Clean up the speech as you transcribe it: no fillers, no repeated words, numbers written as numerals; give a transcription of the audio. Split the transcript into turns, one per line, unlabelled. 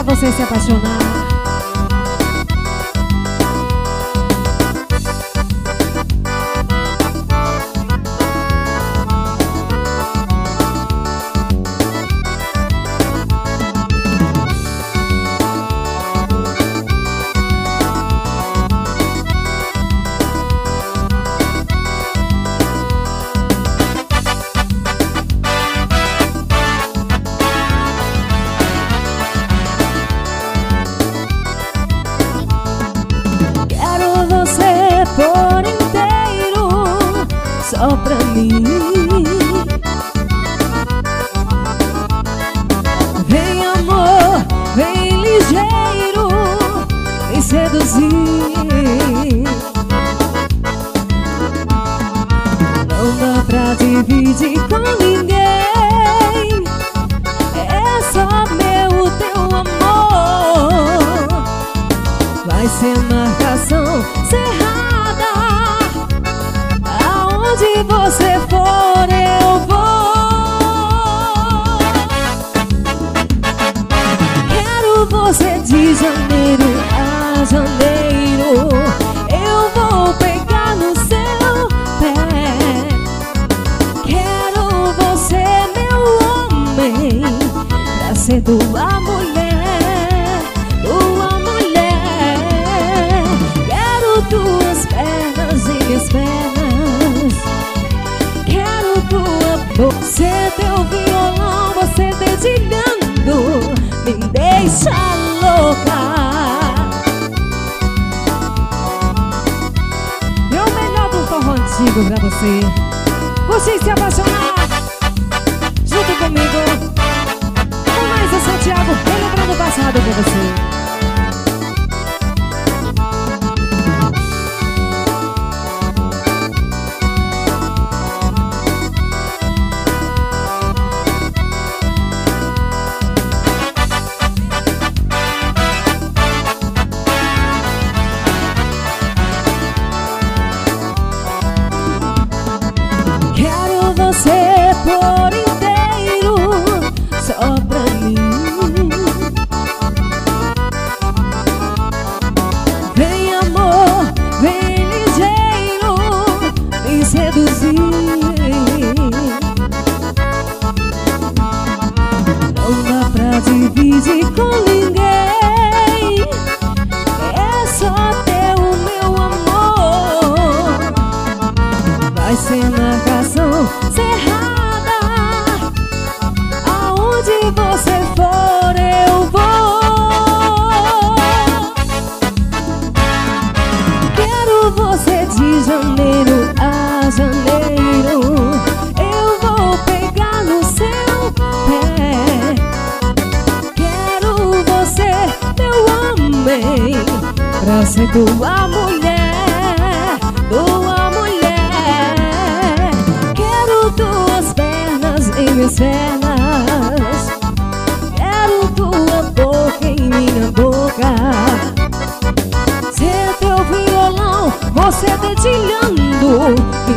você se apaixonar.
Por inteiro, só pra mim. Vem amor, vem ligeiro, me seduzir. Não dá pra dividir com ninguém, é só meu, teu amor. Vai ser marcação cerrada, aonde você for eu vou. Quero você de janeiro a janeiro, eu vou pegar no seu pé. Quero você, meu homem, pra ser tua mulher, tua mulher. Quero tuas pernas e minhas pernas, quero tua boca, ser teu violão, você dedilhando, me deixa louca.
Meu melhor do forró antigo pra você. Você se apaixonar junto comigo. Com mais o Santiago, relembrando o passado pra você.
Você por inteiro, só pra mim. Vem amor, vem ligeiro, me seduzir. Não dá pra dividir com ninguém, é só teu, meu amor. Vai ser marcação cerrada, aonde você for eu vou. Quero você de janeiro a janeiro, eu vou pegar no seu pé. Quero você, meu homem, pra ser tua mulher, tua mulher. Quero tuas pernas em minhas pernas, quero tua boca em minha boca, ser teu violão, você dedilhando, me